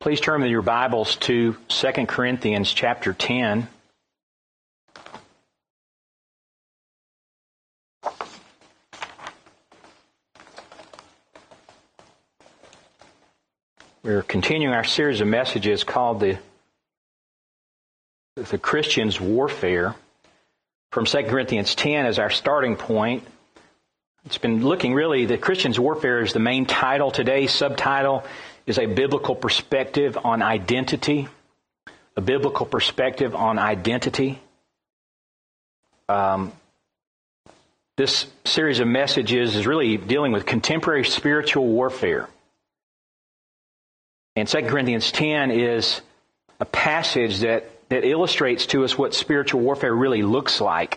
Please turn with your Bibles to 2 Corinthians chapter 10. We're continuing our series of messages called the Christian's Warfare. From 2 Corinthians 10 as our starting point. It's been looking really, the Christian's Warfare is the main title. Today's subtitle is a biblical perspective on identity. A biblical perspective on identity. This series of messages is really dealing with contemporary spiritual warfare. And 2 Corinthians 10 is a passage that illustrates to us what spiritual warfare really looks like.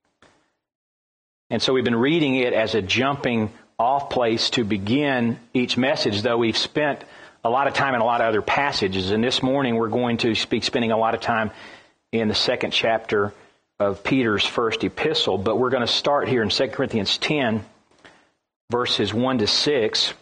And so we've been reading it as a jumping off place to begin each message, though we've spent a lot of time in a lot of other passages. And this morning we're going to be spending a lot of time in the second chapter of Peter's first epistle. But we're going to start here in 2 Corinthians 10, verses 1 to 6.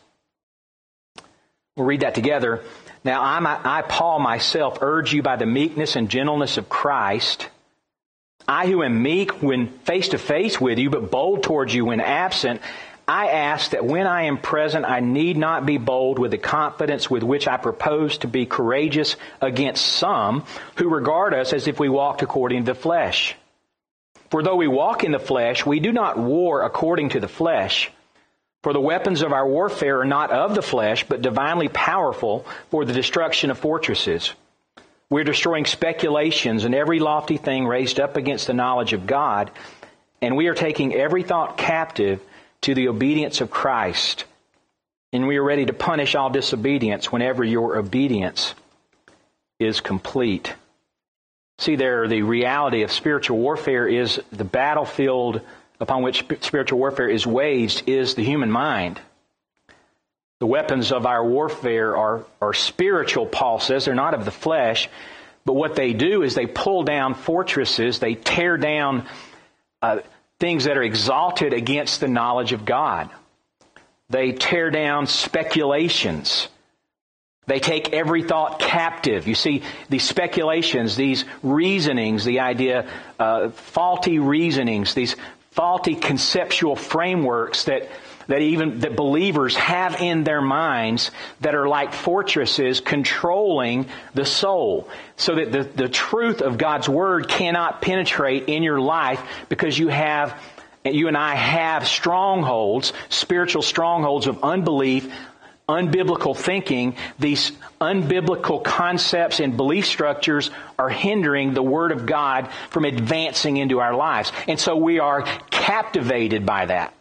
We'll read that together. Now, I, Paul, myself, urge you by the meekness and gentleness of Christ, I who am meek when face to face with you, but bold towards you when absent, I ask that when I am present, I need not be bold with the confidence with which I propose to be courageous against some who regard us as if we walked according to the flesh. For though we walk in the flesh, we do not war according to the flesh. For the weapons of our warfare are not of the flesh, but divinely powerful for the destruction of fortresses. We're destroying speculations and every lofty thing raised up against the knowledge of God, and we are taking every thought captive to the obedience of Christ. And we are ready to punish all disobedience whenever your obedience is complete. See there, the reality of spiritual warfare is the battlefield upon which spiritual warfare is waged is the human mind. The weapons of our warfare are spiritual, Paul says. They're not of the flesh. But what they do is they pull down fortresses. They tear down things that are exalted against the knowledge of God. They tear down speculations. They take every thought captive. You see, these speculations, these reasonings, the idea, faulty reasonings, these faulty conceptual frameworks that believers have in their minds that are like fortresses controlling the soul. So that the truth of God's Word cannot penetrate in your life because you and I have strongholds, spiritual strongholds of unbelief, unbiblical thinking. These unbiblical concepts and belief structures are hindering the Word of God from advancing into our lives. And so we are captivated by that.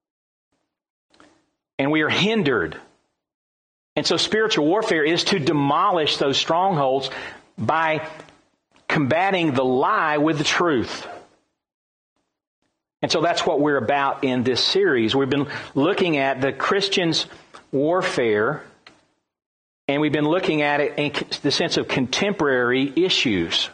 And we are hindered. And so spiritual warfare is to demolish those strongholds by combating the lie with the truth. And so that's what we're about in this series. We've been looking at the Christian's warfare, and we've been looking at it in the sense of contemporary issues.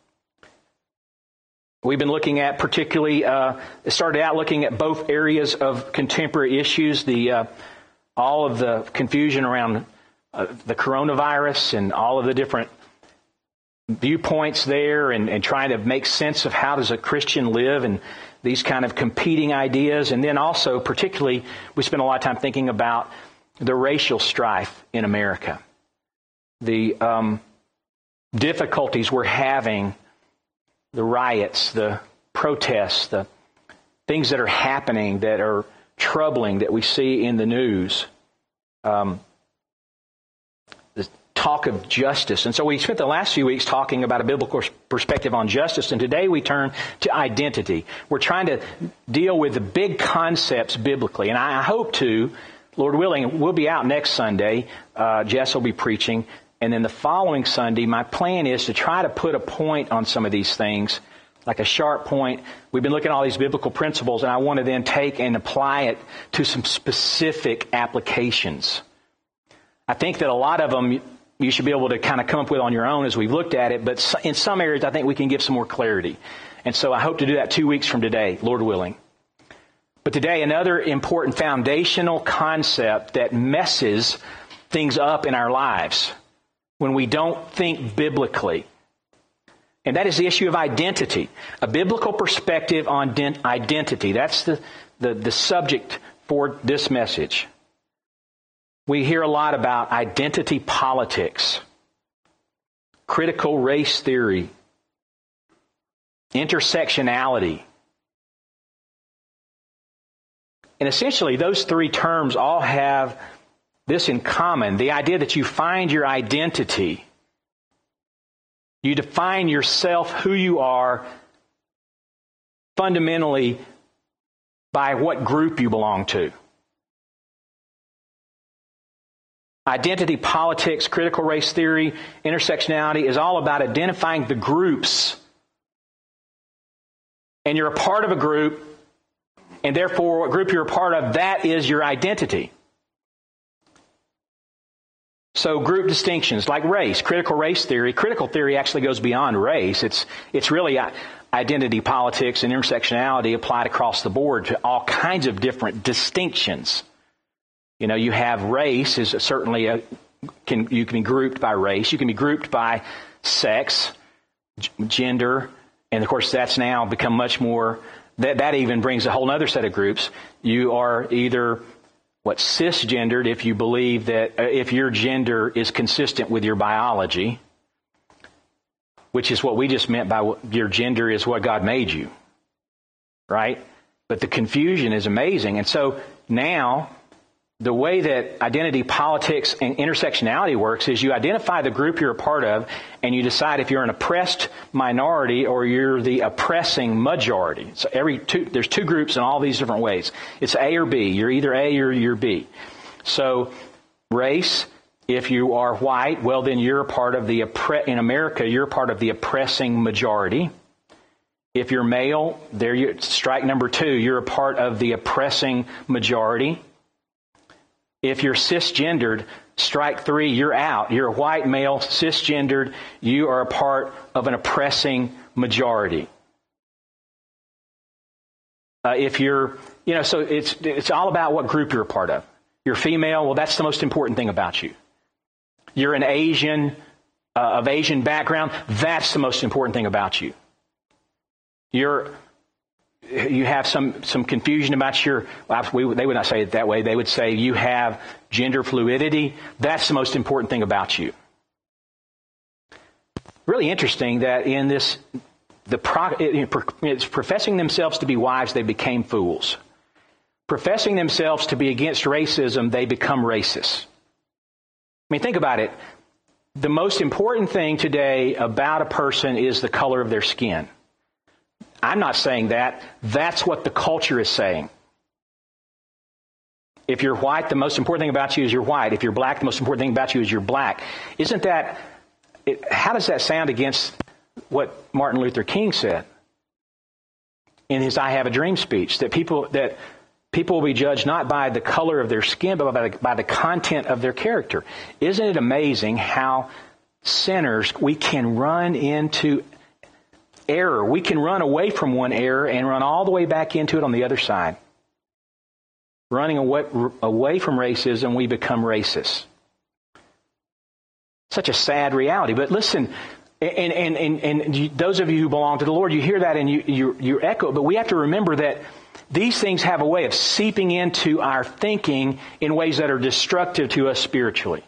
We've been looking at particularly, started out looking at both areas of contemporary issues, all of the confusion around the coronavirus and all of the different viewpoints there and trying to make sense of how does a Christian live and these kind of competing ideas. And then also, particularly, we spent a lot of time thinking about the racial strife in America, the difficulties we're having, the riots, the protests, the things that are happening that are troubling that we see in the news, the talk of justice. And so we spent the last few weeks talking about a biblical perspective on justice, and today we turn to identity. We're trying to deal with the big concepts biblically, and I hope to, Lord willing, we'll be out next Sunday. Jess will be preaching. And then the following Sunday, my plan is to try to put a point on some of these things, like a sharp point. We've been looking at all these biblical principles, and I want to then take and apply it to some specific applications. I think that a lot of them you should be able to kind of come up with on your own as we've looked at it, but in some areas I think we can give some more clarity. And so I hope to do that 2 weeks from today, Lord willing. But today, another important foundational concept that messes things up in our lives. when we don't think biblically. And that is the issue of identity. A biblical perspective on identity. That's the subject for this message. We hear a lot about identity politics, critical race theory, intersectionality. And essentially, those three terms all have this in common, the idea that you find your identity. You define yourself, who you are, fundamentally by what group you belong to. Identity politics, critical race theory, intersectionality is all about identifying the groups. And you're a part of a group, and therefore what group you're a part of, that is your identity. So group distinctions like race, critical race theory. Critical theory actually goes beyond race. It's really identity politics and intersectionality applied across the board to all kinds of different distinctions. You know, you have race is certainly you can be grouped by race. You can be grouped by sex, gender, and of course that's now become much more. That even brings a whole other set of groups. You are either cisgendered if you believe that if your gender is consistent with your biology, which is what we just meant by your gender is what God made you, right? But the confusion is amazing. And so now the way that identity politics and intersectionality works is you identify the group you're a part of and you decide if you're an oppressed minority or you're the oppressing majority. So there's two groups in all these different ways. It's A or B. You're either A or you're B. So race, if you are white, well then you're a part of in America, you're a part of the oppressing majority. If you're male, strike number 2, you're a part of the oppressing majority. If you're cisgendered, strike 3, you're out. You're a white male, cisgendered, you are a part of an oppressing majority. If you're, so it's all about what group you're a part of. You're female, well, that's the most important thing about you. You're an Asian, of Asian background, that's the most important thing about you. You have some confusion about they would not say it that way. They would say you have gender fluidity. That's the most important thing about you. Really interesting that in this, it's professing themselves to be wives, they became fools. Professing themselves to be against racism, they become racists. I mean, think about it. The most important thing today about a person is the color of their skin. I'm not saying that. That's what the culture is saying. If you're white, the most important thing about you is you're white. If you're black, the most important thing about you is you're black. How does that sound against what Martin Luther King said in his I Have a Dream speech? That people will be judged not by the color of their skin, but by the content of their character. Isn't it amazing how sinners, we can run into error. We can run away from one error and run all the way back into it on the other side. Running away from racism, we become racist. Such a sad reality. But listen, and those of you who belong to the Lord, you hear that and you echo it. But we have to remember that these things have a way of seeping into our thinking in ways that are destructive to us spiritually.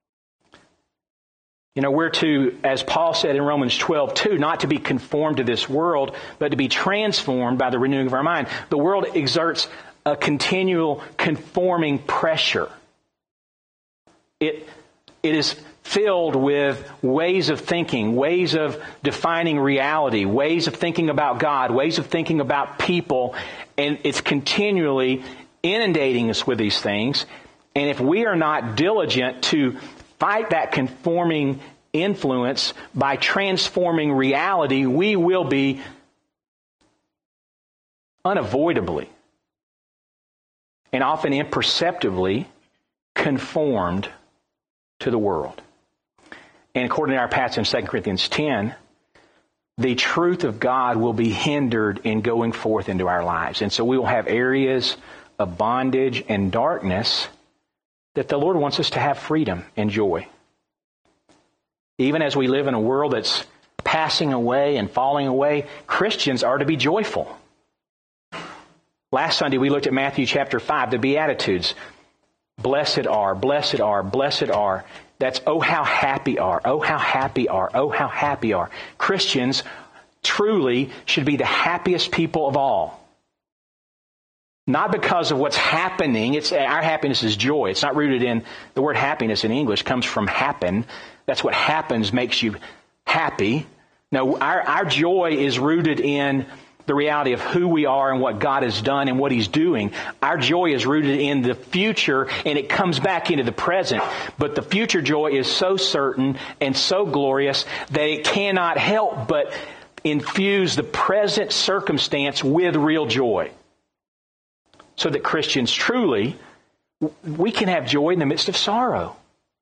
We're to, as Paul said in Romans 12:2, not to be conformed to this world, but to be transformed by the renewing of our mind. The world exerts a continual conforming pressure. It is filled with ways of thinking, ways of defining reality, ways of thinking about God, ways of thinking about people, and it's continually inundating us with these things. And if we are not diligent to fight that conforming influence by transforming reality, we will be unavoidably and often imperceptibly conformed to the world. And according to our passage in 2 Corinthians 10, the truth of God will be hindered in going forth into our lives. And so we will have areas of bondage and darkness that the Lord wants us to have freedom and joy. Even as we live in a world that's passing away and falling away, Christians are to be joyful. Last Sunday we looked at Matthew chapter 5, the Beatitudes. Blessed are, blessed are, blessed are. That's oh how happy are, oh how happy are, oh how happy are. Christians truly should be the happiest people of all. Not because of what's happening. Our happiness is joy. It's not rooted in, the word happiness in English comes from happen. That's what happens makes you happy. No, our joy is rooted in the reality of who we are and what God has done and what He's doing. Our joy is rooted in the future, and it comes back into the present. But the future joy is so certain and so glorious that it cannot help but infuse the present circumstance with real joy. So that Christians truly, we can have joy in the midst of sorrow.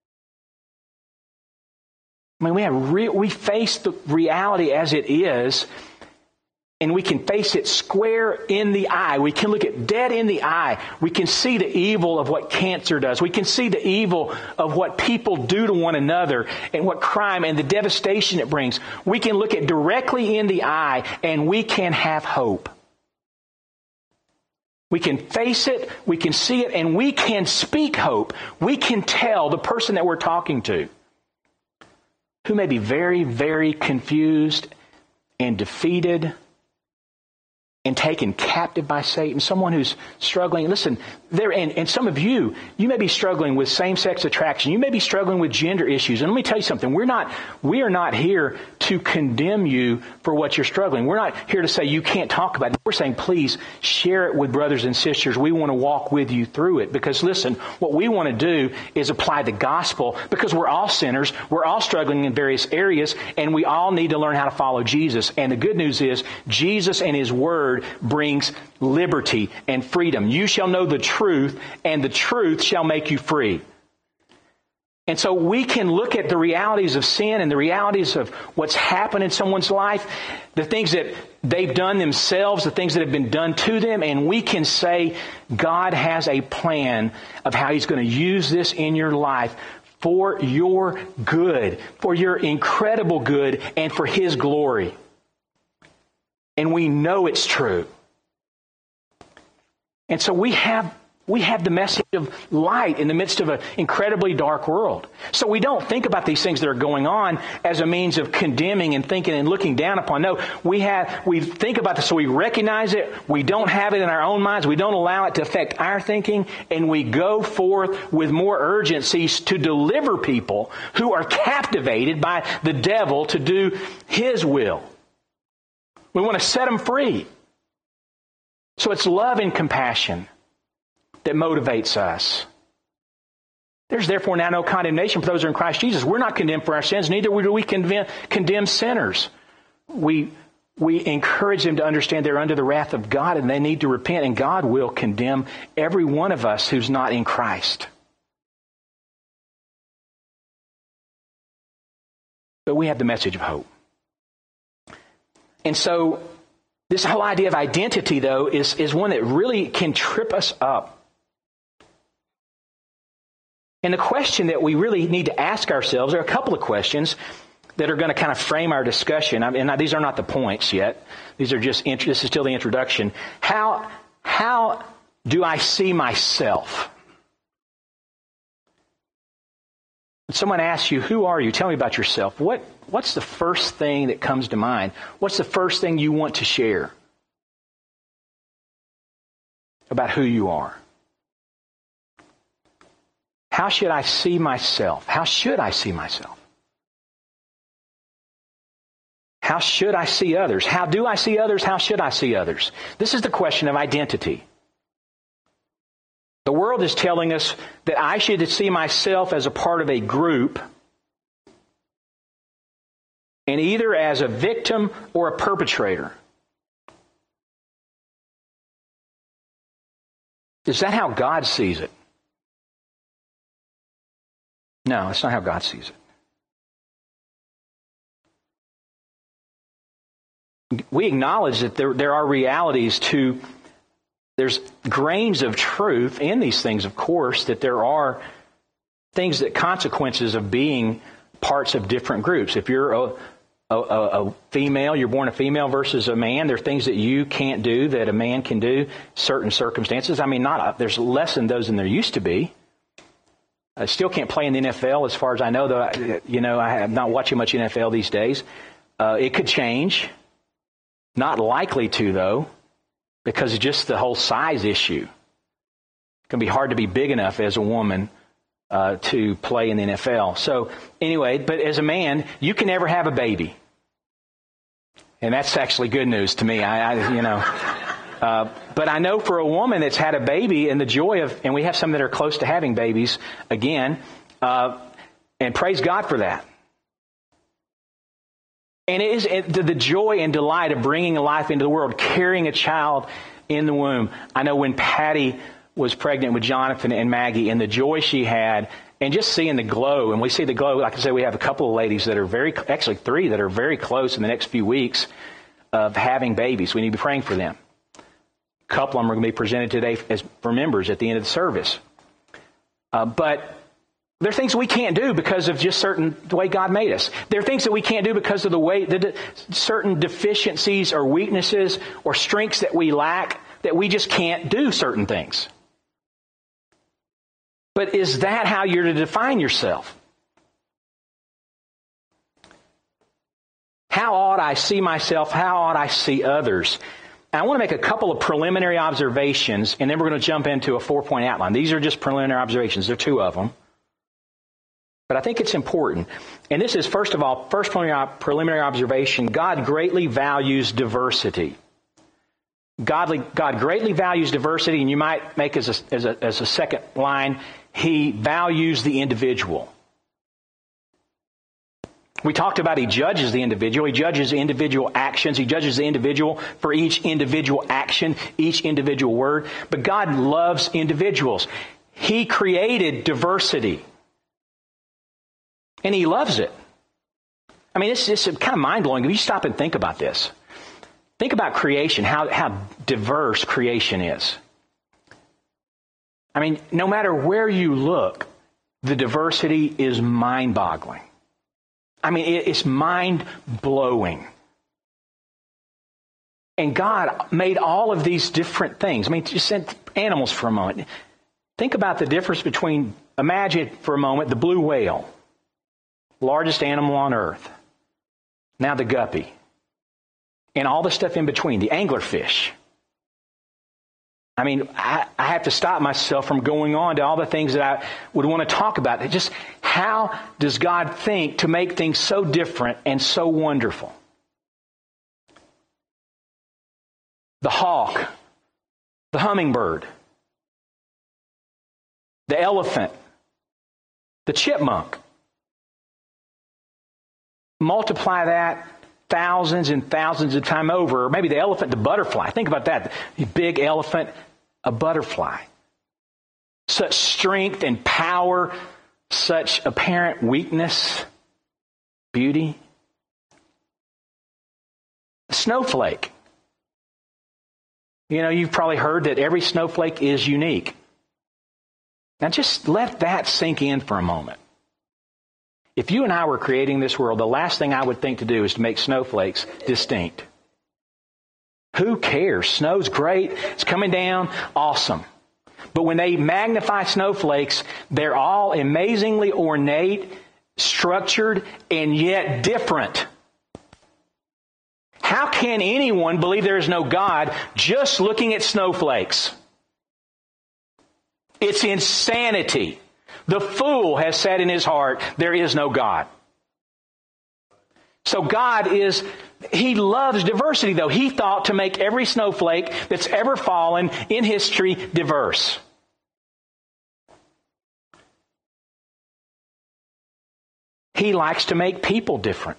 I mean, we face the reality as it is, and we can face it square in the eye. We can look it dead in the eye. We can see the evil of what cancer does. We can see the evil of what people do to one another and what crime and the devastation it brings. We can look it directly in the eye, and we can have hope. We can face it, we can see it, and we can speak hope. We can tell the person that we're talking to, who may be very, very confused and defeated and taken captive by Satan, someone who's struggling. Listen, and some of you may be struggling with same-sex attraction. You may be struggling with gender issues. And let me tell you something. We are not here to condemn you for what you're struggling. We're not here to say you can't talk about it. We're saying, please share it with brothers and sisters. We want to walk with you through it. Because listen, what we want to do is apply the gospel, because we're all sinners. We're all struggling in various areas, and we all need to learn how to follow Jesus. And the good news is Jesus and His Word brings liberty and freedom. You shall know the truth, and the truth shall make you free. And so we can look at the realities of sin and the realities of what's happened in someone's life, the things that they've done themselves, the things that have been done to them, and we can say God has a plan of how He's going to use this in your life for your good, for your incredible good, and for His glory. And we know it's true. And so we have the message of light in the midst of an incredibly dark world. So we don't think about these things that are going on as a means of condemning and thinking and looking down upon. No, we think about this, so we recognize it. We don't have it in our own minds. We don't allow it to affect our thinking. And we go forth with more urgency to deliver people who are captivated by the devil to do his will. We want to set them free. So it's love and compassion that motivates us. There's therefore now no condemnation for those who are in Christ Jesus. We're not condemned for our sins, neither do we condemn sinners. We encourage them to understand they're under the wrath of God and they need to repent, and God will condemn every one of us who's not in Christ. But we have the message of hope. And so this whole idea of identity, though, is one that really can trip us up. And the question that we really need to ask ourselves, there are a couple of questions that are going to kind of frame our discussion. And these are not the points yet. These are just, this is still the introduction. How do I see myself? When someone asks you, who are you? Tell me about yourself. What's the first thing that comes to mind? What's the first thing you want to share about who you are? How should I see myself? How should I see myself? How should I see others? How do I see others? How should I see others? This is the question of identity. The world is telling us that I should see myself as a part of a group, and either as a victim or a perpetrator. Is that how God sees it? No, that's not how God sees it. We acknowledge that there are realities to, there's grains of truth in these things, of course, that there are things that consequences of being parts of different groups. If you're a female, you're born a female versus a man, there are things that you can't do that a man can do, certain circumstances. I mean, there's less than those than there used to be. I still can't play in the NFL as far as I know, though. I am not watching much NFL these days. It could change. Not likely to, though, because of just the whole size issue. It can be hard to be big enough as a woman to play in the NFL. So anyway, but as a man, you can never have a baby. And that's actually good news to me. But I know for a woman that's had a baby and the joy of, and we have some that are close to having babies again, and praise God for that. And it is the joy and delight of bringing a life into the world, carrying a child in the womb. I know when Patty was pregnant with Jonathan and Maggie, and the joy she had, and just seeing the glow, and we see the glow, like I said, we have a couple of ladies that are actually 3 that are very close in the next few weeks of having babies. We need to be praying for them. A couple of them are going to be presented today as for members at the end of the service. But there are things we can't do because of just the way God made us. There are things that we can't do because of the way certain deficiencies or weaknesses or strengths that we lack, that we just can't do certain things. But is that how you're to define yourself? How ought I see myself? How ought I see others? And I want to make a couple of preliminary observations, and then we're going to jump into a 4-point outline. These are just preliminary observations. There are 2 of them. But I think it's important. And this is, first of all, first preliminary observation, God greatly values diversity. God greatly values diversity, and you might make as a second line, He values the individual. We talked about He judges the individual. He judges individual actions. He judges the individual for each individual action, each individual word. But God loves individuals. He created diversity. And He loves it. I mean, it's kind of mind-blowing. If you stop and think about this. Think about creation, how diverse creation is. I mean, no matter where you look, the diversity is mind-boggling. I mean, it's mind-blowing. And God made all of these different things. I mean, just animals for a moment. Think about the difference between, imagine for a moment, the blue whale, largest animal on earth. Now the guppy. And all the stuff in between, the anglerfish. I mean, I have to stop myself from going on to all the things that I would want to talk about. Just how does God think to make things so different and so wonderful? The hawk, the hummingbird, the elephant, the chipmunk. Multiply that thousands and thousands of times over. Or maybe the elephant, the butterfly. Think about that. The big elephant, a butterfly. Such strength and power, such apparent weakness, beauty. A snowflake. You know, you've probably heard that every snowflake is unique. Now just let that sink in for a moment. If you and I were creating this world, the last thing I would think to do is to make snowflakes distinct. Who cares? Snow's great. It's coming down. Awesome. But when they magnify snowflakes, they're all amazingly ornate, structured, and yet different. How can anyone believe there is no God just looking at snowflakes? It's insanity. The fool has said in his heart, there is no God. So God He loves diversity, though. He thought to make every snowflake that's ever fallen in history diverse. He likes to make people different.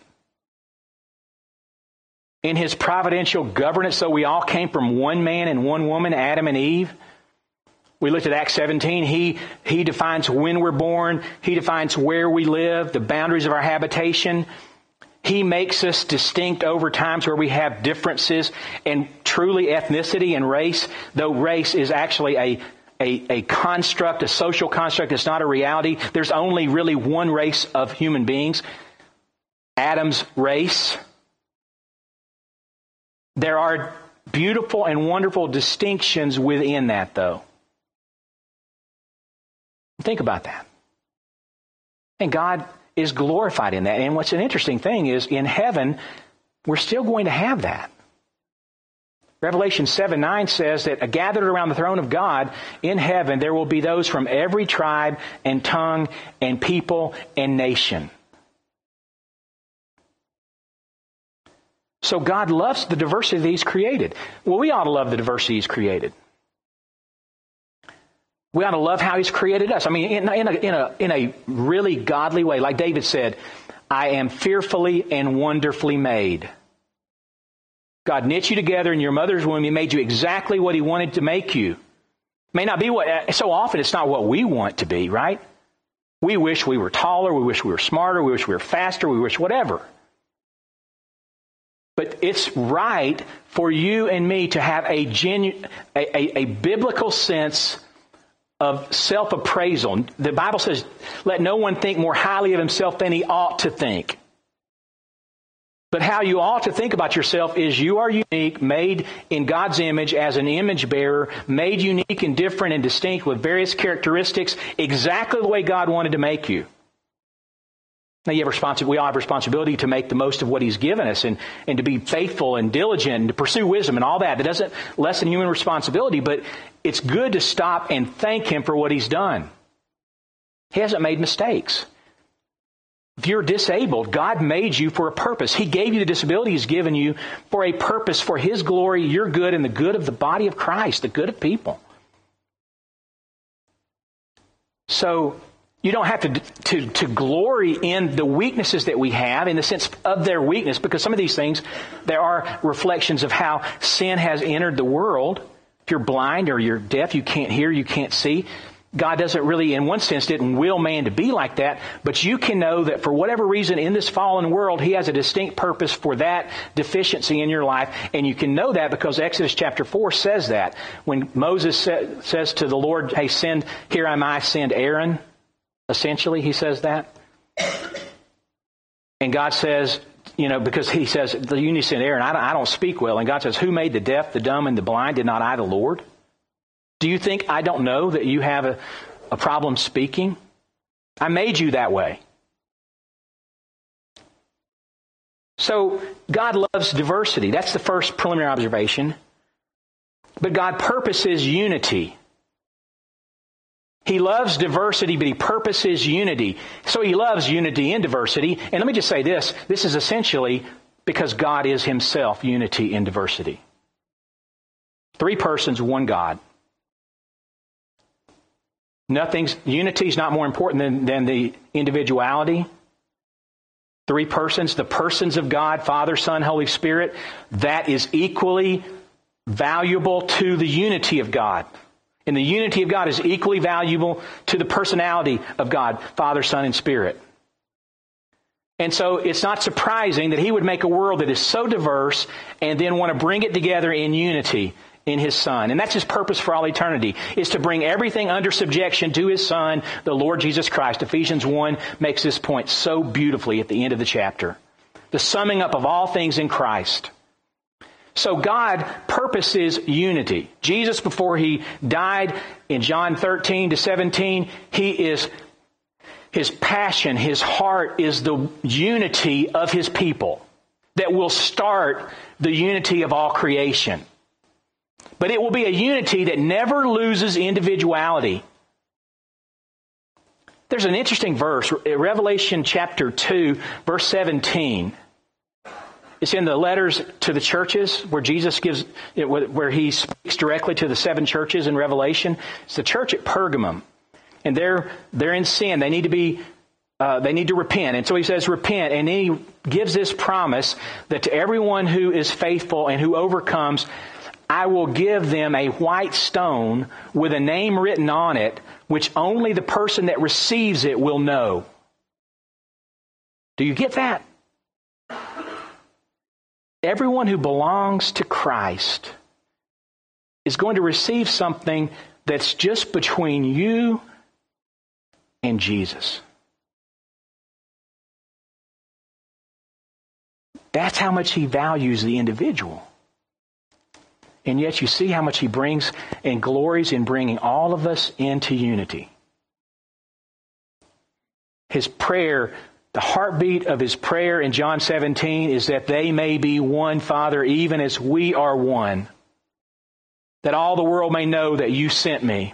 In His providential governance, so we all came from one man and one woman, Adam and Eve. We looked at Acts 17. He defines when we're born. He defines where we live, the boundaries of our habitation. He makes us distinct over times where we have differences, and truly ethnicity and race, though race is actually a construct, a social construct. It's not a reality. There's only really one race of human beings, Adam's race. There are beautiful and wonderful distinctions within that, though. Think about that. And God is glorified in that. And what's an interesting thing is, in heaven, we're still going to have that. Revelation 7:9 says that gathered around the throne of God in heaven, there will be those from every tribe and tongue and people and nation. So God loves the diversity that He's created. Well, we ought to love the diversity He's created. We ought to love how He's created us. I mean, in a really godly way. Like David said, I am fearfully and wonderfully made. God knit you together in your mother's womb. He made you exactly what He wanted to make you. May not be what, so often it's not what we want to be, right? We wish we were taller. We wish we were smarter. We wish we were faster. We wish whatever. But it's right for you and me to have a biblical sense of self-appraisal. The Bible says, let no one think more highly of himself than he ought to think. But how you ought to think about yourself is you are unique, made in God's image as an image bearer, made unique and different and distinct with various characteristics, exactly the way God wanted to make you. Now we all have responsibility to make the most of what He's given us and to be faithful and diligent and to pursue wisdom and all that. That doesn't lessen human responsibility, but it's good to stop and thank Him for what He's done. He hasn't made mistakes. If you're disabled, God made you for a purpose. He gave you the disability He's given you for a purpose, for His glory, your good, and the good of the body of Christ, the good of people. So you don't have to glory in the weaknesses that we have in the sense of their weakness, because some of these things, there are reflections of how sin has entered the world. If you're blind or you're deaf, you can't hear, you can't see. God doesn't really, in one sense, didn't will man to be like that, but you can know that for whatever reason in this fallen world, He has a distinct purpose for that deficiency in your life, and you can know that because Exodus chapter 4 says that. When Moses says to the Lord, hey, here am I, send Aaron. Essentially, he says that. And God says, because he says, you need to send Aaron. I don't speak well. And God says, who made the deaf, the dumb, and the blind? Did not I, the Lord? Do you think I don't know that you have a problem speaking? I made you that way. So God loves diversity. That's the first preliminary observation. But God purposes unity. He loves diversity, but He purposes unity. So He loves unity in diversity. And let me just say this. This is essentially because God is Himself unity in diversity. 3 persons, one God. Unity is not more important than the individuality. 3 persons, the persons of God, Father, Son, Holy Spirit, that is equally valuable to the unity of God. And the unity of God is equally valuable to the personality of God, Father, Son, and Spirit. And so it's not surprising that He would make a world that is so diverse and then want to bring it together in unity in His Son. And that's His purpose for all eternity, is to bring everything under subjection to His Son, the Lord Jesus Christ. Ephesians 1 makes this point so beautifully at the end of the chapter. The summing up of all things in Christ. So God purposes unity. Jesus, before He died in John 13 to 17, His passion, His heart is the unity of His people that will start the unity of all creation. But it will be a unity that never loses individuality. There's an interesting verse, Revelation chapter 2, verse 17. It's in the letters to the churches where Jesus where He speaks directly to the 7 churches in Revelation. It's the church at Pergamum. And they're in sin. They need to repent. And so He says, repent. And then He gives this promise that to everyone who is faithful and who overcomes, I will give them a white stone with a name written on it, which only the person that receives it will know. Do you get that? Everyone who belongs to Christ is going to receive something that's just between you and Jesus. That's how much he values the individual. And yet you see how much he brings and glories in bringing all of us into unity. His prayer, the heartbeat of his prayer in John 17 is that they may be one, Father, even as we are one. That all the world may know that you sent me.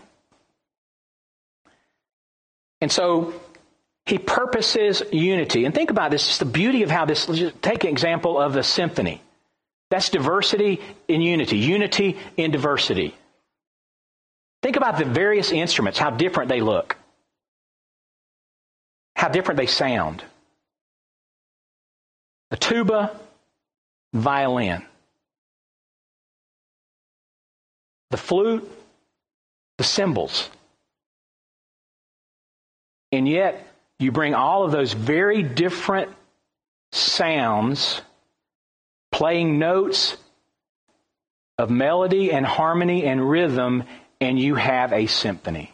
And so he purposes unity. And think about this, it's the beauty of how this, let's take an example of the symphony. That's diversity in unity, unity in diversity. Think about the various instruments, how different they look, how different they sound. A tuba, violin. The flute, the cymbals. And yet, you bring all of those very different sounds, playing notes of melody and harmony and rhythm, and you have a symphony.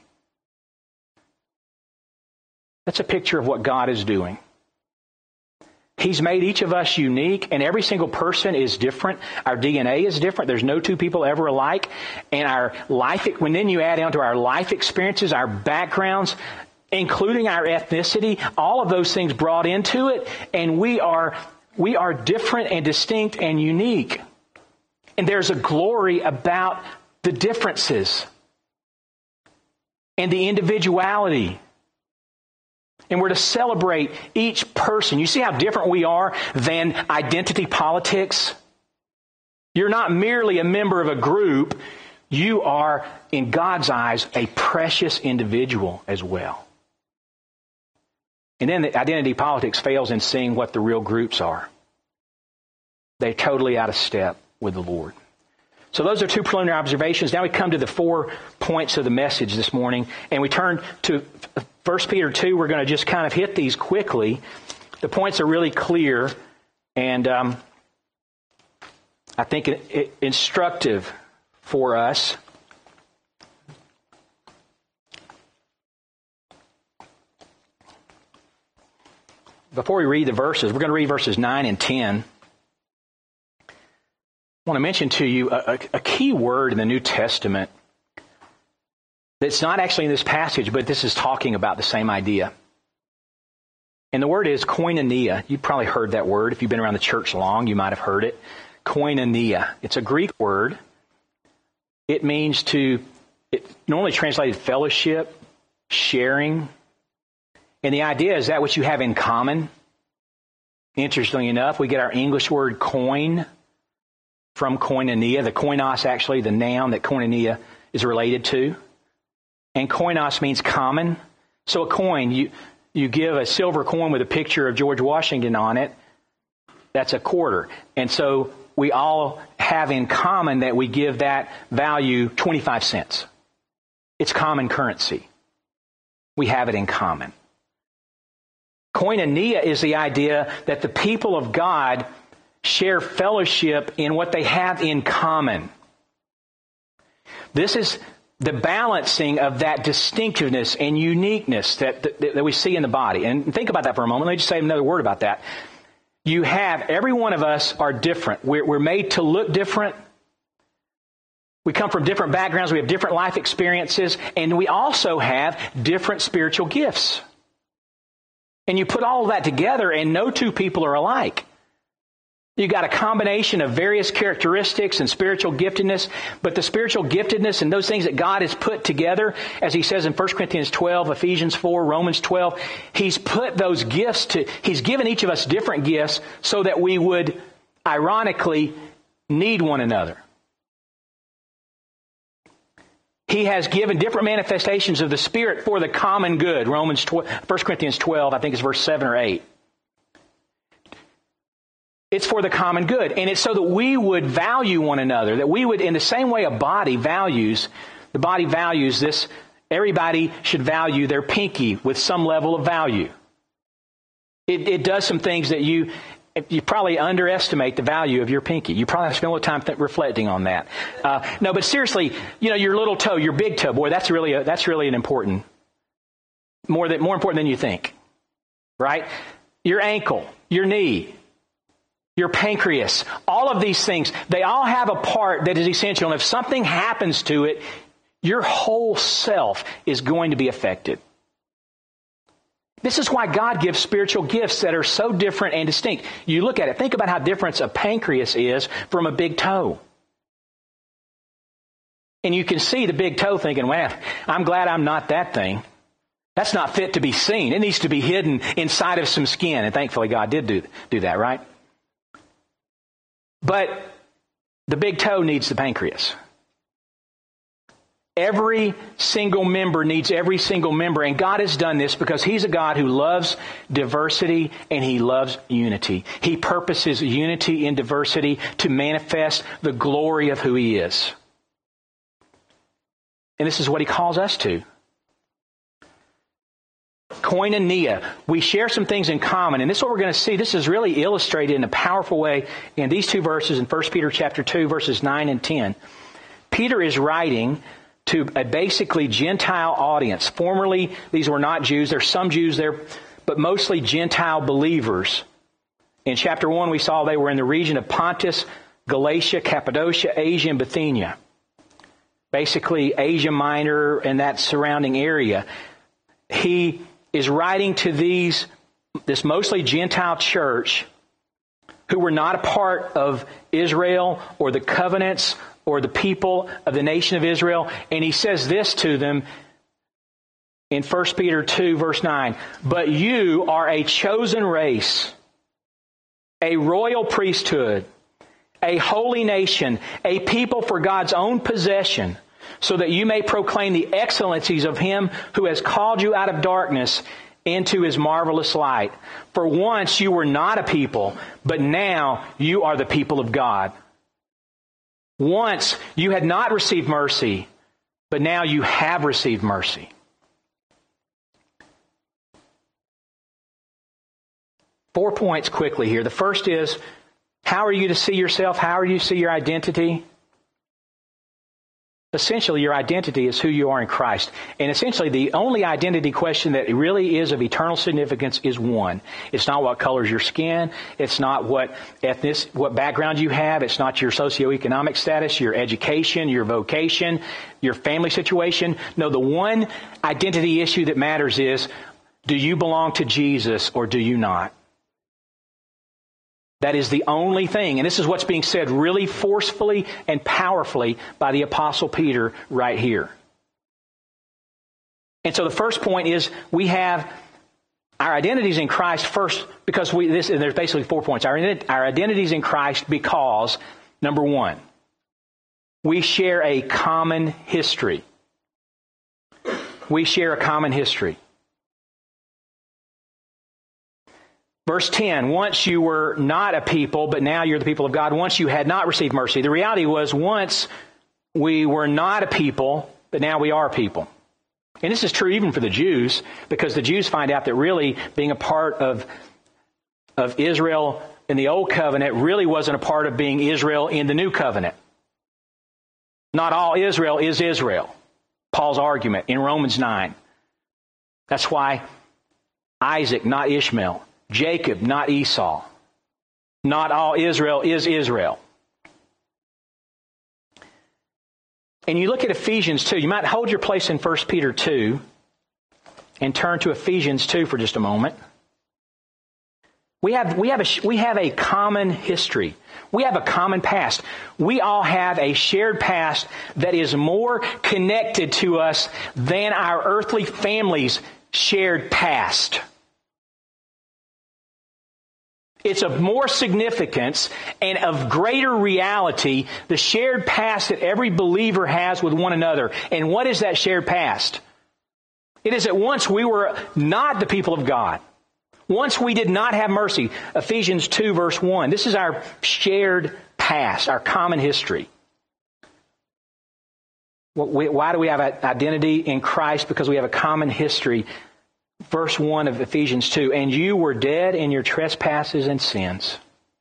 That's a picture of what God is doing. He's made each of us unique, and every single person is different. Our DNA is different. There's no two people ever alike. And our life, when then you add onto our life experiences, our backgrounds, including our ethnicity, all of those things brought into it, and we are different and distinct and unique. And there's a glory about the differences and the individuality. And we're to celebrate each person. You see how different we are than identity politics? You're not merely a member of a group. You are, in God's eyes, a precious individual as well. And then the identity politics fails in seeing what the real groups are. They're totally out of step with the Lord. So those are two preliminary observations. Now we come to the 4 points of the message this morning, and we turn to 1 Peter 2. We're going to just kind of hit these quickly. The points are really clear, and I think instructive for us. Before we read the verses, we're going to read verses 9 and 10. I want to mention to you a key word in the New Testament that's not actually in this passage, but this is talking about the same idea. And the word is koinonia. You've probably heard that word. If you've been around the church long, you might have heard it. Koinonia. It's a Greek word. It means it's normally translated fellowship, sharing. And the idea is that which you have in common. Interestingly enough, we get our English word coin from koinonia. The koinos, actually, the noun that koinonia is related to. And koinos means common. So a coin, you give a silver coin with a picture of George Washington on it. That's a quarter. And so we all have in common that we give that value 25 cents. It's common currency. We have it in common. Koinonia is the idea that the people of God share fellowship in what they have in common. This is the balancing of that distinctiveness and uniqueness that we see in the body. And think about that for a moment. Let me just say another word about that. Every one of us are different. We're made to look different. We come from different backgrounds. We have different life experiences. And we also have different spiritual gifts. And you put all of that together and no two people are alike. You've got a combination of various characteristics and spiritual giftedness, but the spiritual giftedness and those things that God has put together, as he says in 1 Corinthians 12, Ephesians 4, Romans 12, he's put those gifts he's given each of us different gifts so that we would, ironically, need one another. He has given different manifestations of the Spirit for the common good. 1 Corinthians 12, I think it's verse 7 or 8. It's for the common good. And it's so that we would value one another. That we would, in the same way the body values this, everybody should value their pinky with some level of value. It does some things that You probably underestimate the value of your pinky. You probably have to spend a little time reflecting on that. No, but seriously, your little toe, your big toe, boy, that's really an important, more important than you think, right? Your ankle, your knee, your pancreas, all of these things, they all have a part that is essential. And if something happens to it, your whole self is going to be affected. This is why God gives spiritual gifts that are so different and distinct. You look at it, think about how different a pancreas is from a big toe. And you can see the big toe thinking, well, I'm glad I'm not that thing. That's not fit to be seen. It needs to be hidden inside of some skin. And thankfully God did do that, right? But the big toe needs the pancreas. Every single member needs every single member, and God has done this because He's a God who loves diversity and He loves unity. He purposes unity in diversity to manifest the glory of who He is. And this is what He calls us to. Koinonia. We share some things in common, and this is what we're going to see. This is really illustrated in a powerful way in these two verses in 1 Peter chapter 2, verses 9 and 10. Peter is writing to a basically Gentile audience. Formerly, these were not Jews. There's some Jews there, but mostly Gentile believers. In chapter 1, we saw they were in the region of Pontus, Galatia, Cappadocia, Asia, and Bithynia. Basically, Asia Minor and that surrounding area. He is writing to this mostly Gentile church who were not a part of Israel or the covenants or the people of the nation of Israel. And he says this to them in 1 Peter 2, verse 9. But you are a chosen race, a royal priesthood, a holy nation, a people for God's own possession, so that you may proclaim the excellencies of Him who has called you out of darkness into His marvelous light. For once you were not a people, but now you are the people of God. Once you had not received mercy, but now you have received mercy. Four points quickly here. The first is, how are you to see yourself? How are you to see your identity? Essentially, your identity is who you are in Christ. And essentially, the only identity question that really is of eternal significance is one. It's not what colors your skin. It's not what background you have. It's not your socioeconomic status, your education, your vocation, your family situation. No, the one identity issue that matters is, do you belong to Jesus or do you not? That is the only thing. And this is what's being said really forcefully and powerfully by the Apostle Peter right here. And so the first point is we have our identities in Christ first, because and there's basically 4 points. Our identities in Christ because, number one, we share a common history. We share a common history. Verse 10, once you were not a people, but now you're the people of God. Once you had not received mercy. The reality was once we were not a people, but now we are a people. And this is true even for the Jews, because the Jews find out that really being a part of Israel in the Old Covenant really wasn't a part of being Israel in the New Covenant. Not all Israel is Israel. Paul's argument in Romans 9. That's why Isaac, not Ishmael. Jacob, not Esau. Not all Israel is Israel. And you look at Ephesians 2. You might hold your place in 1 Peter 2 and turn to Ephesians 2 for just a moment. We have a common history. We have a common past. We all have a shared past that is more connected to us than our earthly family's shared past. It's of more significance and of greater reality, the shared past that every believer has with one another. And what is that shared past? It is that once we were not the people of God. Once we did not have mercy. Ephesians 2 verse 1. This is our shared past, our common history. Why do we have an identity in Christ? Because we have a common history. verse 1 of Ephesians 2, and you were dead in your trespasses and sins,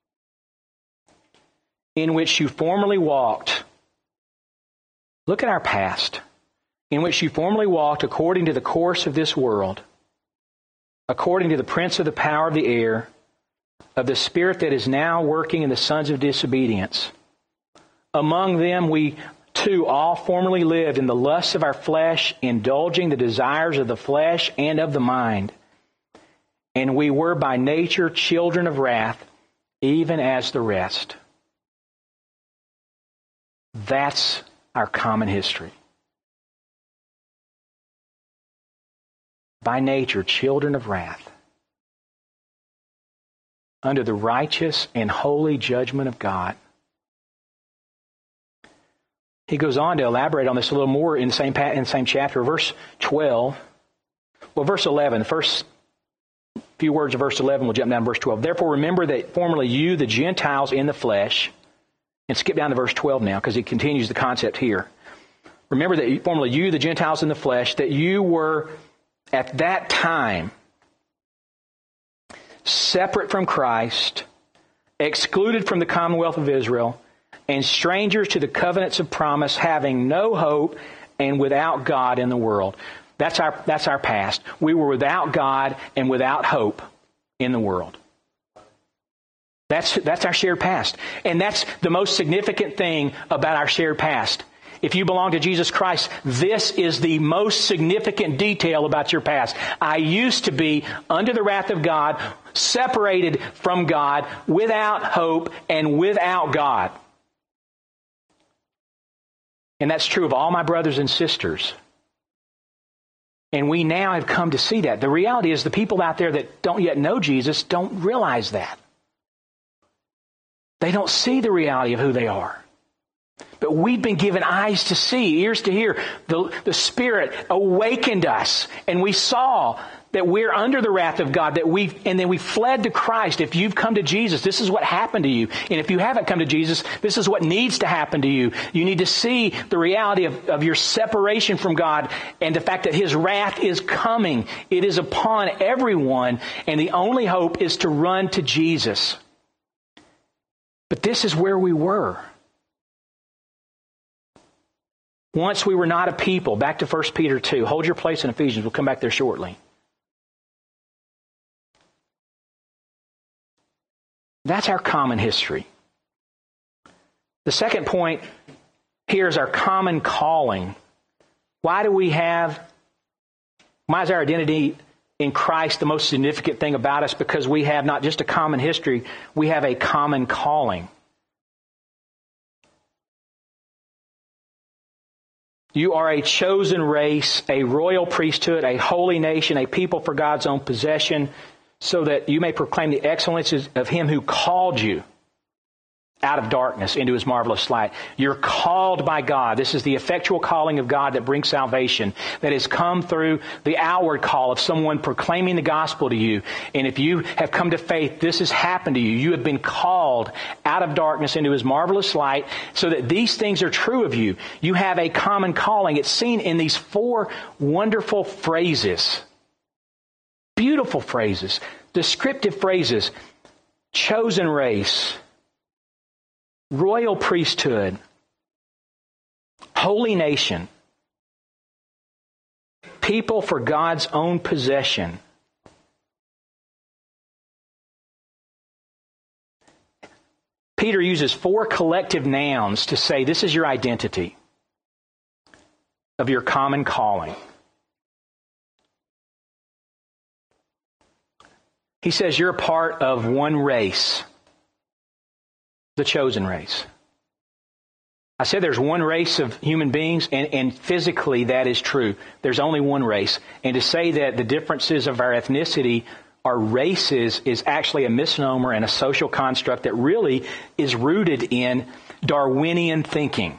in which you formerly walked. Look at our past. In which you formerly walked according to the course of this world, according to the prince of the power of the air, of the spirit that is now working in the sons of disobedience. Among them we too all formerly lived in the lusts of our flesh, indulging the desires of the flesh and of the mind. And we were by nature children of wrath, even as the rest. That's our common history. By nature, children of wrath, under the righteous and holy judgment of God. He goes on to elaborate on this a little more in the same chapter, verse 12. Well, verse 11, the first few words of verse 11, we'll jump down to verse 12. Therefore, remember that formerly you, the Gentiles in the flesh, and skip down to verse 12 now, because he continues the concept here. Remember that formerly you, the Gentiles in the flesh, that you were at that time separate from Christ, excluded from the commonwealth of Israel, and strangers to the covenants of promise, having no hope and without God in the world. That's our past. We were without God and without hope in the world. That's our shared past. And that's the most significant thing about our shared past. If you belong to Jesus Christ, this is the most significant detail about your past. I used to be under the wrath of God, separated from God, without hope, and without God. And that's true of all my brothers and sisters. And we now have come to see that. The reality is the people out there that don't yet know Jesus don't realize that. They don't see the reality of who they are. But we've been given eyes to see, ears to hear. The Spirit awakened us, and we saw that we're under the wrath of God, and then we fled to Christ. If you've come to Jesus, this is what happened to you. And if you haven't come to Jesus, this is what needs to happen to you. You need to see the reality of your separation from God and the fact that His wrath is coming. It is upon everyone, and the only hope is to run to Jesus. But this is where we were. Once we were not a people. Back to 1 Peter 2. Hold your place in Ephesians. We'll come back there shortly. That's our common history. The second point here is our common calling. Why is our identity in Christ the most significant thing about us? Because we have not just a common history, we have a common calling. You are a chosen race, a royal priesthood, a holy nation, a people for God's own possession, so that you may proclaim the excellences of Him who called you out of darkness into His marvelous light. You're called by God. This is the effectual calling of God that brings salvation, that has come through the outward call of someone proclaiming the gospel to you. And if you have come to faith, this has happened to you. You have been called out of darkness into His marvelous light, so that these things are true of you. You have a common calling. It's seen in these 4 wonderful phrases. Beautiful phrases. Descriptive phrases. Chosen race. Royal priesthood, holy nation, people for God's own possession. Peter uses 4 collective nouns to say this is your identity of your common calling. He says you're a part of one race. The chosen race. I said there's one race of human beings, and physically that is true. There's only one race. And to say that the differences of our ethnicity are races is actually a misnomer and a social construct that really is rooted in Darwinian thinking.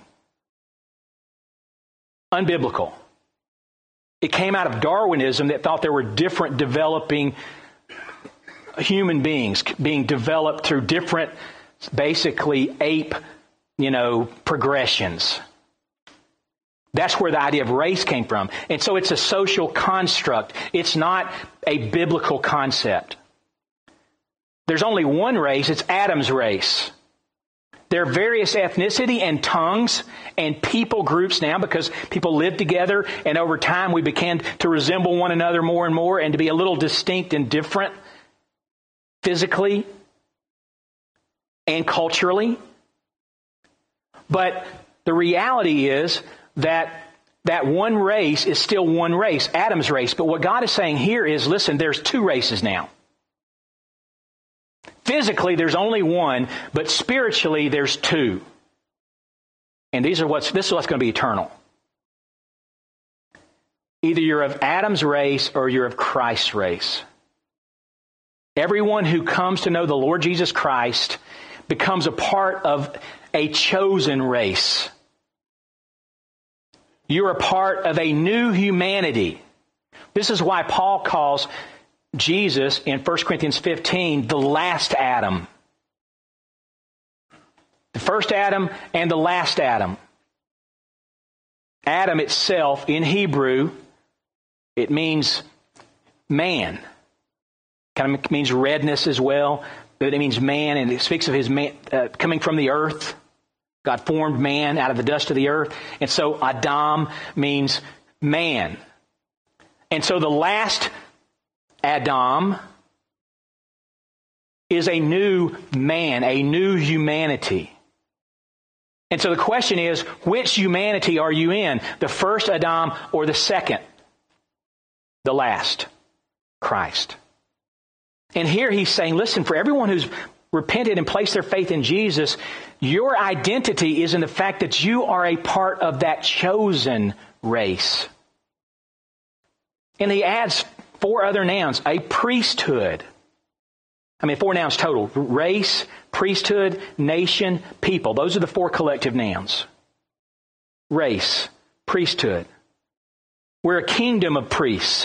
Unbiblical. It came out of Darwinism that thought there were different developing human beings being developed through different basically ape, progressions. That's where the idea of race came from. And so it's a social construct. It's not a biblical concept. There's only one race. It's Adam's race. There are various ethnicity and tongues and people groups now because people live together, and over time we began to resemble one another more and more and to be a little distinct and different physically and culturally. But the reality is that one race is still one race, Adam's race. But what God is saying here is, listen, there's two races now. Physically, there's only one, but spiritually, there's two. And this is what's going to be eternal. Either you're of Adam's race or you're of Christ's race. Everyone who comes to know the Lord Jesus Christ becomes a part of a chosen race. You're a part of a new humanity. This is why Paul calls Jesus in 1 Corinthians 15 the last Adam. The first Adam and the last Adam. Adam itself in Hebrew, it means man. Kind of means redness as well. But it means man, and it speaks of his man, coming from the earth. God formed man out of the dust of the earth. And so Adam means man. And so the last Adam is a new man, a new humanity. And so the question is, which humanity are you in? The first Adam or the second? The last, Christ. And here he's saying, listen, for everyone who's repented and placed their faith in Jesus, your identity is in the fact that you are a part of that chosen race. And he adds 4 other nouns, a priesthood. 4 nouns total. Race, priesthood, nation, people. Those are the 4 collective nouns. Race, priesthood. We're a kingdom of priests.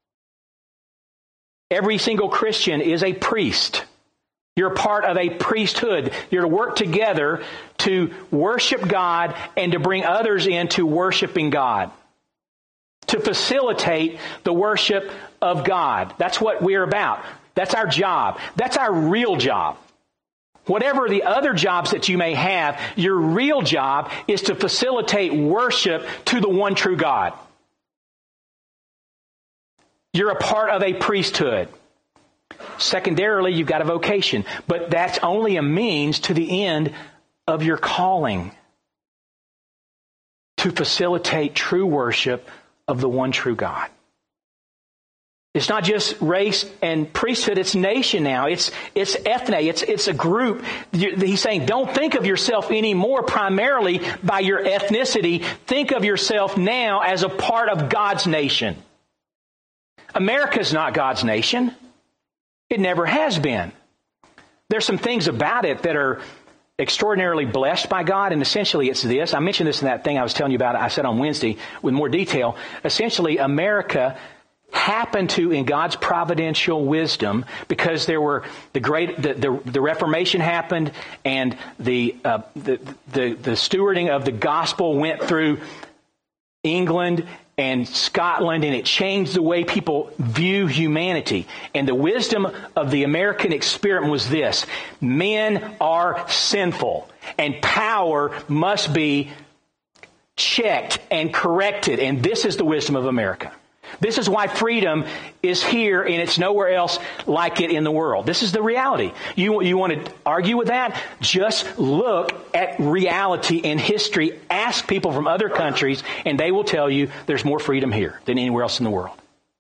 Every single Christian is a priest. You're a part of a priesthood. You're to work together to worship God and to bring others into worshiping God. To facilitate the worship of God. That's what we're about. That's our job. That's our real job. Whatever the other jobs that you may have, your real job is to facilitate worship to the one true God. You're a part of a priesthood. Secondarily, you've got a vocation. But that's only a means to the end of your calling. To facilitate true worship of the one true God. It's not just race and priesthood, it's nation now. It's ethne, it's a group. He's saying, don't think of yourself anymore primarily by your ethnicity. Think of yourself now as a part of God's nation. America's not God's nation. It never has been. There's some things about it that are extraordinarily blessed by God, and essentially it's this. I mentioned this in that thing I was telling you about, I said on Wednesday with more detail. Essentially, America happened to, in God's providential wisdom, because there were the Reformation happened, and the stewarding of the gospel went through England and Scotland, and it changed the way people view humanity. And the wisdom of the American experiment was this: men are sinful, and power must be checked and corrected. And this is the wisdom of America. This is why freedom is here, and it's nowhere else like it in the world. This is the reality. You want to argue with that? Just look at reality in history. Ask people from other countries, and they will tell you there's more freedom here than anywhere else in the world.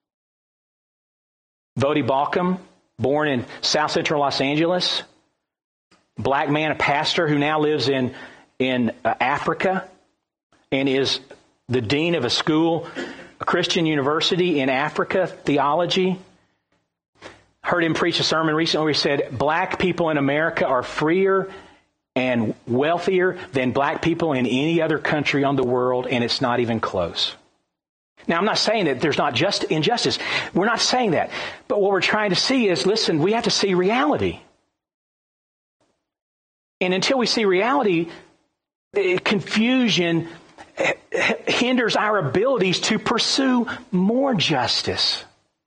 Voddie Baucham, born in South Central Los Angeles, black man, a pastor who now lives in Africa and is the dean of a school, a Christian university in Africa, theology. Heard him preach a sermon recently where he said, black people in America are freer and wealthier than black people in any other country on the world, and it's not even close. Now, I'm not saying that there's not just injustice. We're not saying that. But what we're trying to see is, listen, we have to see reality. And until we see reality, confusion hinders our abilities to pursue more justice.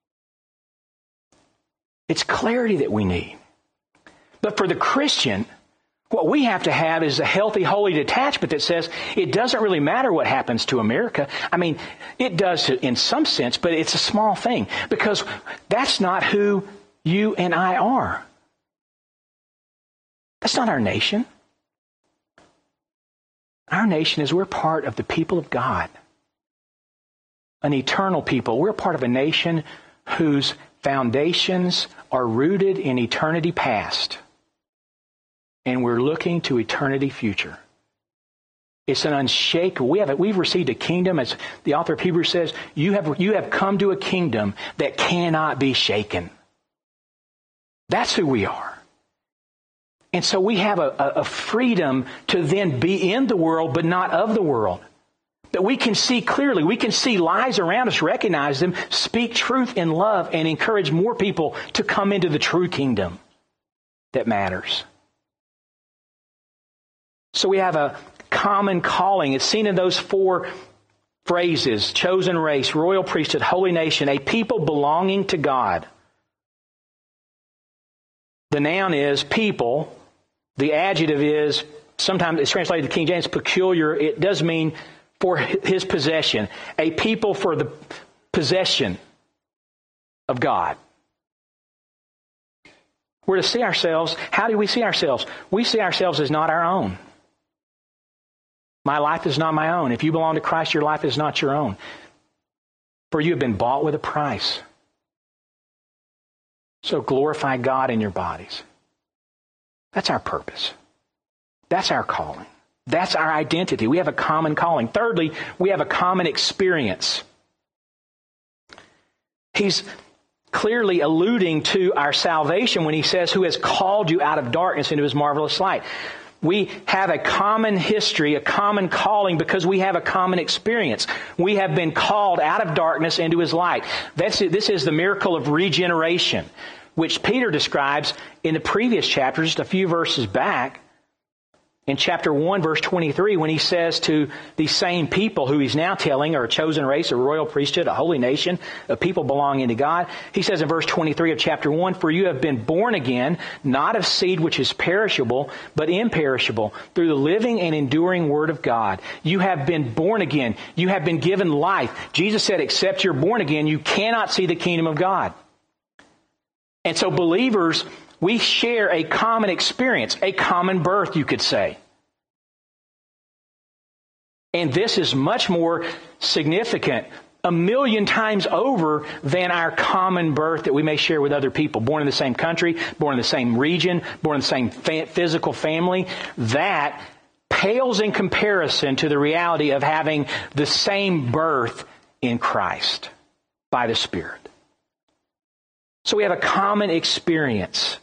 It's clarity that we need. But for the Christian, what we have to have is a healthy, holy detachment that says it doesn't really matter what happens to America. I mean, it does in some sense, but it's a small thing because that's not who you and I are. That's not our nation. Our nation is we're part of the people of God, an eternal people. We're part of a nation whose foundations are rooted in eternity past. And we're looking to eternity future. It's an unshakable. We've received a kingdom, as the author of Hebrews says, you have come to a kingdom that cannot be shaken. That's who we are. And so we have a freedom to then be in the world, but not of the world. That we can see clearly. We can see lies around us, recognize them, speak truth in love, and encourage more people to come into the true kingdom that matters. So we have a common calling. It's seen in those four phrases: chosen race, royal priesthood, holy nation, a people belonging to God. The noun is people. The adjective is, sometimes it's translated to King James, peculiar. It does mean for his possession. A people for the possession of God. We're to see ourselves. How do we see ourselves? We see ourselves as not our own. My life is not my own. If you belong to Christ, your life is not your own. For you have been bought with a price. So glorify God in your bodies. That's our purpose. That's our calling. That's our identity. We have a common calling. Thirdly, we have a common experience. He's clearly alluding to our salvation when he says, who has called you out of darkness into his marvelous light. We have a common history, a common calling, because we have a common experience. We have been called out of darkness into his light. This is the miracle of regeneration, which Peter describes in the previous chapter, just a few verses back. In chapter 1, verse 23, when he says to these same people who he's now telling are a chosen race, a royal priesthood, a holy nation, a people belonging to God, he says in verse 23 of chapter 1, for you have been born again, not of seed which is perishable, but imperishable, through the living and enduring word of God. You have been born again. You have been given life. Jesus said, except you're born again, you cannot see the kingdom of God. And so believers, we share a common experience, a common birth, you could say. And this is much more significant, 1,000,000 times over, than our common birth that we may share with other people. Born in the same country, born in the same region, born in the same physical family. That pales in comparison to the reality of having the same birth in Christ by the Spirit. So we have a common experience.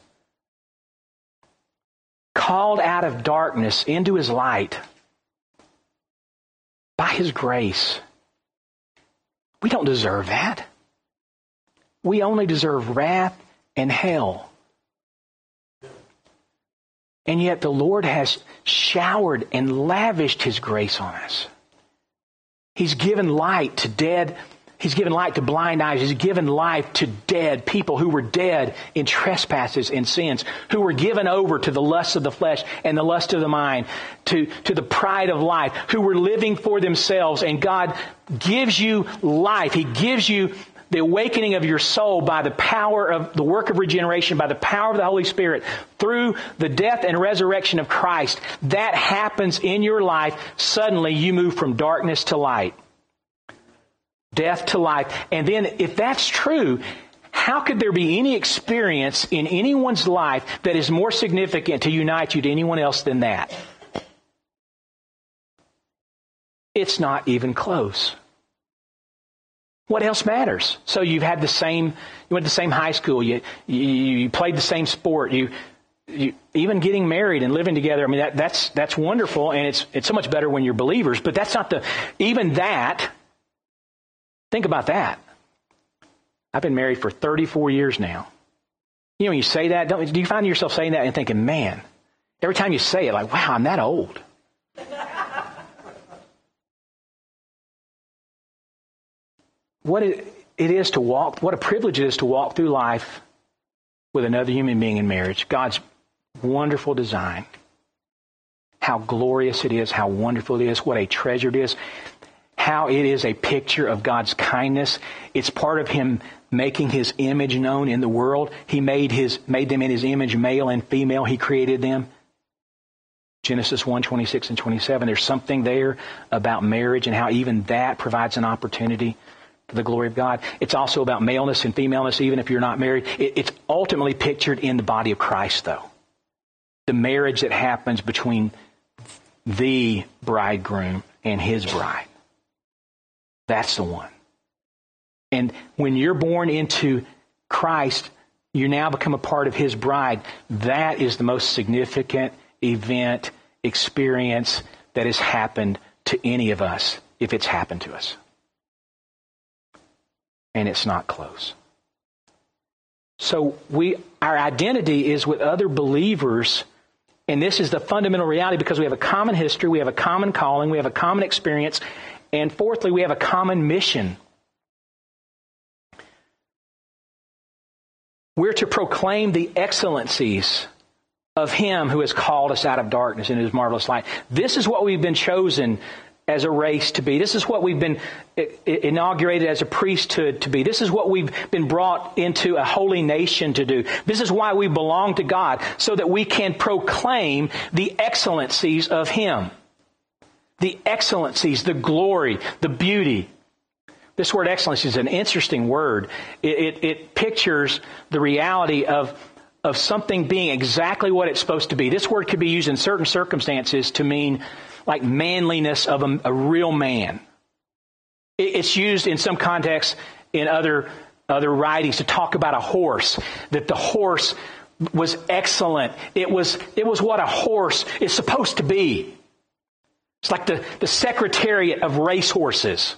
Called out of darkness into his light by his grace. We don't deserve that. We only deserve wrath and hell. And yet the Lord has showered and lavished his grace on us. He's given light to dead. He's given light to blind eyes. He's given life to dead people who were dead in trespasses and sins, who were given over to the lust of the flesh and the lust of the mind, to the pride of life, who were living for themselves. And God gives you life. He gives you the awakening of your soul by the power of the work of regeneration, by the power of the Holy Spirit, through the death and resurrection of Christ. That happens in your life. Suddenly you move from darkness to light. Death to life. And then if that's true, how could there be any experience in anyone's life that is more significant to unite you to anyone else than that? It's not even close. What else matters? So you went to the same high school, you played the same sport, you even getting married and living together. I mean, that's wonderful, and it's so much better when you're believers, but that's not even that. Think about that. I've been married for 34 years now. You know, when you say that, do you find yourself saying that and thinking, man, every time you say it, like, wow, I'm that old. what it is to walk, what a privilege it is to walk through life with another human being in marriage. God's wonderful design. How glorious it is, how wonderful it is, what a treasure it is, how it is a picture of God's kindness. It's part of Him making His image known in the world. He made them in His image, male and female. He created them. Genesis 1:26 and 27. There's something there about marriage and how even that provides an opportunity for the glory of God. It's also about maleness and femaleness, even if you're not married. It's ultimately pictured in the body of Christ, though. The marriage that happens between the bridegroom and his bride. That's the one. And when you're born into Christ, you now become a part of His bride. That is the most significant event, experience that has happened to any of us, if it's happened to us. And it's not close. So our identity is with other believers, and this is the fundamental reality because we have a common history, we have a common calling, we have a common experience, and fourthly, we have a common mission. We're to proclaim the excellencies of Him who has called us out of darkness into His marvelous light. This is what we've been chosen as a race to be. This is what we've been inaugurated as a priesthood to be. This is what we've been brought into a holy nation to do. This is why we belong to God, so that we can proclaim the excellencies of Him. The excellencies, the glory, the beauty. This word excellence is an interesting word. It pictures the reality of something being exactly what it's supposed to be. This word could be used in certain circumstances to mean like manliness of a real man. It's used in some contexts in other writings to talk about a horse, that the horse was excellent. It was what a horse is supposed to be. It's like the secretariat of racehorses.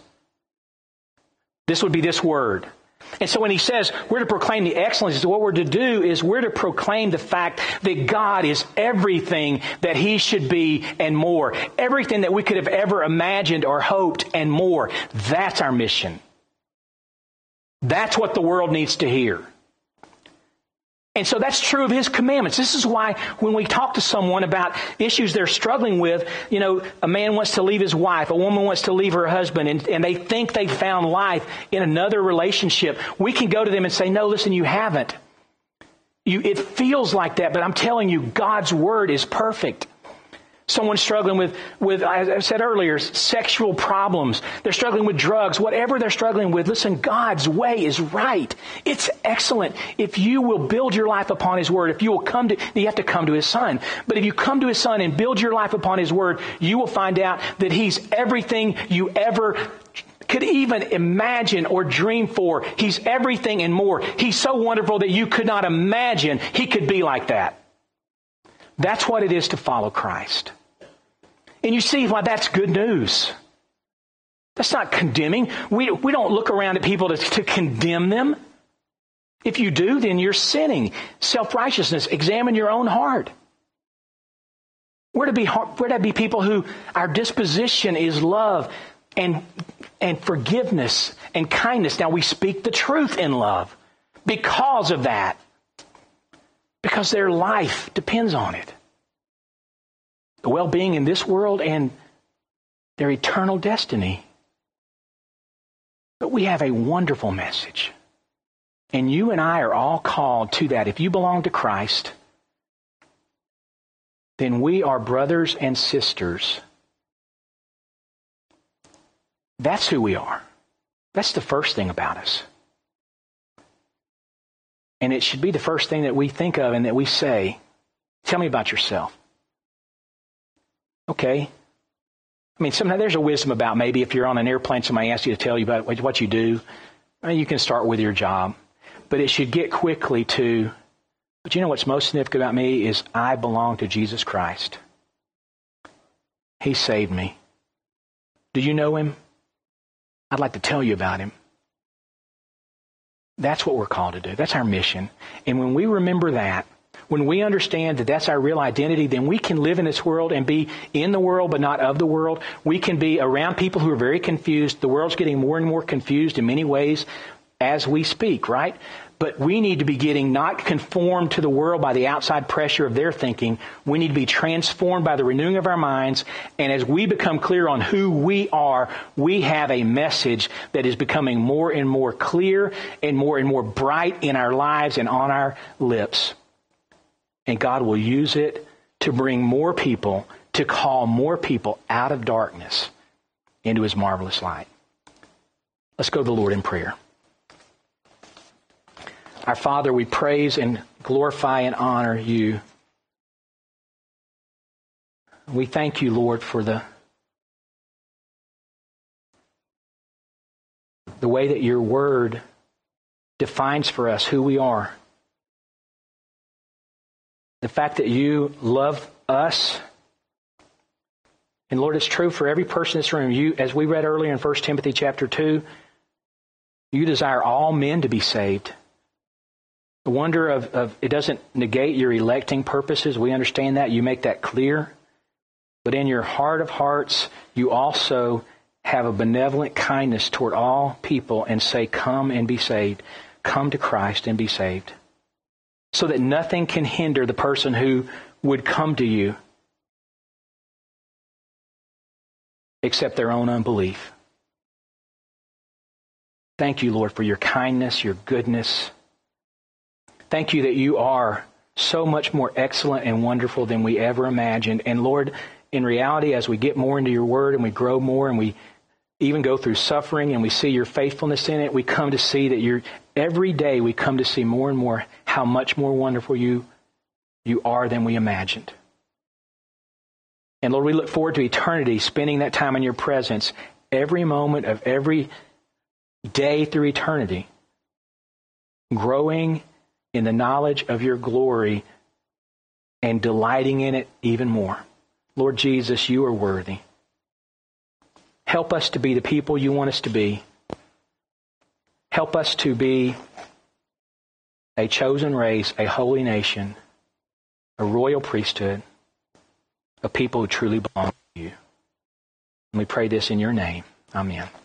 This would be this word. And so when he says we're to proclaim the excellencies, what we're to do is we're to proclaim the fact that God is everything that He should be and more. Everything that we could have ever imagined or hoped and more. That's our mission. That's what the world needs to hear. And so that's true of His commandments. This is why when we talk to someone about issues they're struggling with, a man wants to leave his wife, a woman wants to leave her husband, and they think they've found life in another relationship, we can go to them and say, no, listen, you haven't. It feels like that, but I'm telling you, God's Word is perfect. Someone struggling with, as I said earlier, sexual problems. They're struggling with drugs. Whatever they're struggling with, listen, God's way is right. It's excellent. If you will build your life upon His Word, if you will you have to come to His Son. But if you come to His Son and build your life upon His Word, you will find out that He's everything you ever could even imagine or dream for. He's everything and more. He's so wonderful that you could not imagine He could be like that. That's what it is to follow Christ. And you see why that's good news. That's not condemning. We don't look around at people to condemn them. If you do, then you're sinning. Self-righteousness. Examine your own heart. We're to be people who our disposition is love and forgiveness and kindness. Now we speak the truth in love because of that. Because their life depends on it. The well-being in this world and their eternal destiny. But we have a wonderful message. And you and I are all called to that. If you belong to Christ, then we are brothers and sisters. That's who we are. That's the first thing about us. And it should be the first thing that we think of and that we say. Tell me about yourself. Okay. Sometimes there's a wisdom about maybe if you're on an airplane, somebody asks you to tell you about what you do. You can start with your job. But it should get quickly to, but you know what's most significant about me is I belong to Jesus Christ. He saved me. Do you know Him? I'd like to tell you about Him. That's what we're called to do. That's our mission. And when we remember that, when we understand that that's our real identity, then we can live in this world and be in the world but not of the world. We can be around people who are very confused. The world's getting more and more confused in many ways as we speak, right? But we need to be getting not conformed to the world by the outside pressure of their thinking. We need to be transformed by the renewing of our minds. And as we become clear on who we are, we have a message that is becoming more and more clear and more bright in our lives and on our lips. And God will use it to bring more people, to call more people out of darkness into His marvelous light. Let's go to the Lord in prayer. Our Father, we praise and glorify and honor You. We thank You, Lord, for the way that Your Word defines for us who we are. The fact that You love us. And Lord, it's true for every person in this room. You, as we read earlier in 1 Timothy chapter 2, You desire all men to be saved. The wonder of it doesn't negate Your electing purposes. We understand that. You make that clear. But in Your heart of hearts, You also have a benevolent kindness toward all people and say, come and be saved. Come to Christ and be saved. So that nothing can hinder the person who would come to You except their own unbelief. Thank You, Lord, for Your kindness, Your goodness. Thank You that You are so much more excellent and wonderful than we ever imagined. And Lord, in reality, as we get more into Your Word and we grow more and we even go through suffering and we see Your faithfulness in it, we come to see that every day we come to see more and more how much more wonderful You are than we imagined. And Lord, we look forward to eternity, spending that time in Your presence, every moment of every day through eternity, growing in the knowledge of Your glory and delighting in it even more. Lord Jesus, You are worthy. Help us to be the people You want us to be. Help us to be a chosen race, a holy nation, a royal priesthood, a people who truly belong to You. And we pray this in Your name. Amen.